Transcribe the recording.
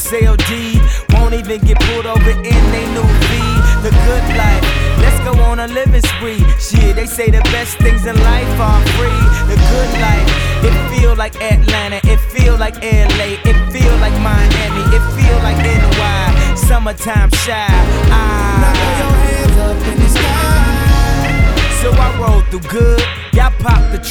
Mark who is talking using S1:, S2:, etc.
S1: XLD. Won't even get pulled over in they new V. The good life, let's go on a living spree. Shit, they say the best things in life are free. The good life, it feel like Atlanta, it feel like LA, it feel like Miami, it feel like NY. Summertime shy.
S2: Now throw your hands up in the sky.
S1: So I roll through good, y'all pop the